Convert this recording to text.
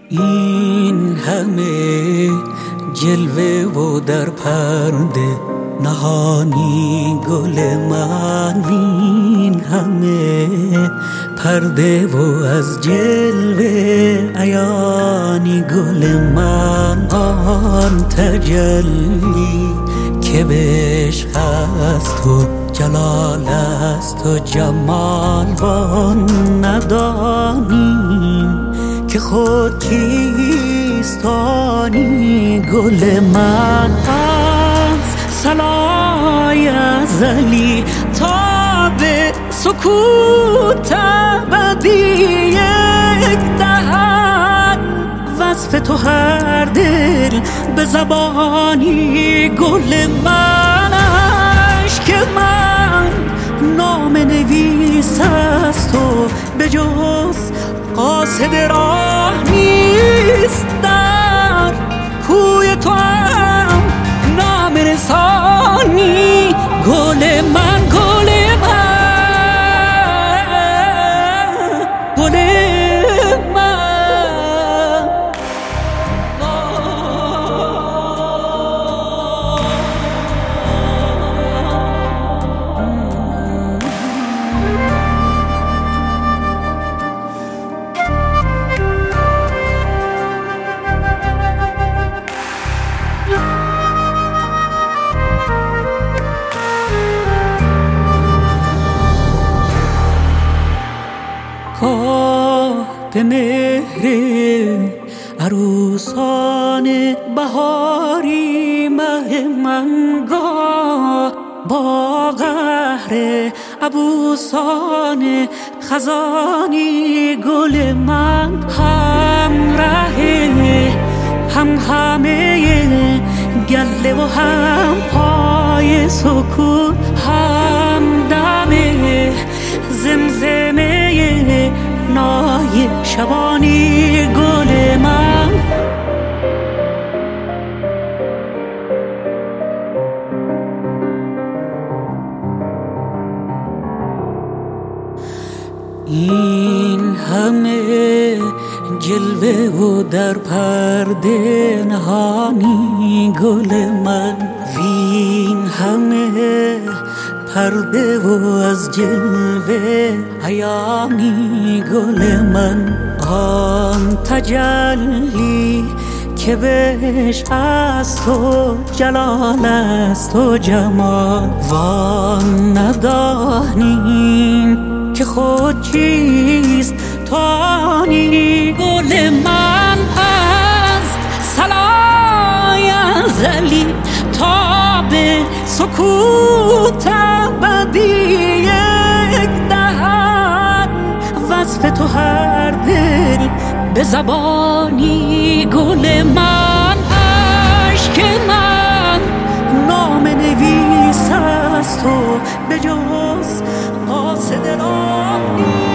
این همه جلوه و در پرده نهانی گل من، این همه پرده و از جلوه عیانی گل من. آن تجلی که به عشق است و جلال است و جمال، وان ندانیم که خود کیستانی گل من. از صلای ازلی تا به سکوت ابدی یک دهن، وصف تو هر دل به زبانی گل من. عشق من نام نویس است و به جز قاصد راه نیست، در کوی تو هم نام رسانی گل من، گل من، گل من. به مهر عروسان بهاری مه منگاه، با قهر عبوسان خزانی گل من. هم همه گله و هم پای سکون، هم دم زمزمه نای شبانی گل من. این همه جلوه و در پرده نهانی گل من، وین همه پرده و از جلوه عیانی گل من. آن تجلی که به عشق است و جلال است و جمال، وان ندانیم که خود چیست توانی گل من. از صلای ازلی تا به سکوت ابدی یک دهن، وصف تو هر دل به زبانی گل من. عشق من نام نویس است و به جز قاصد راه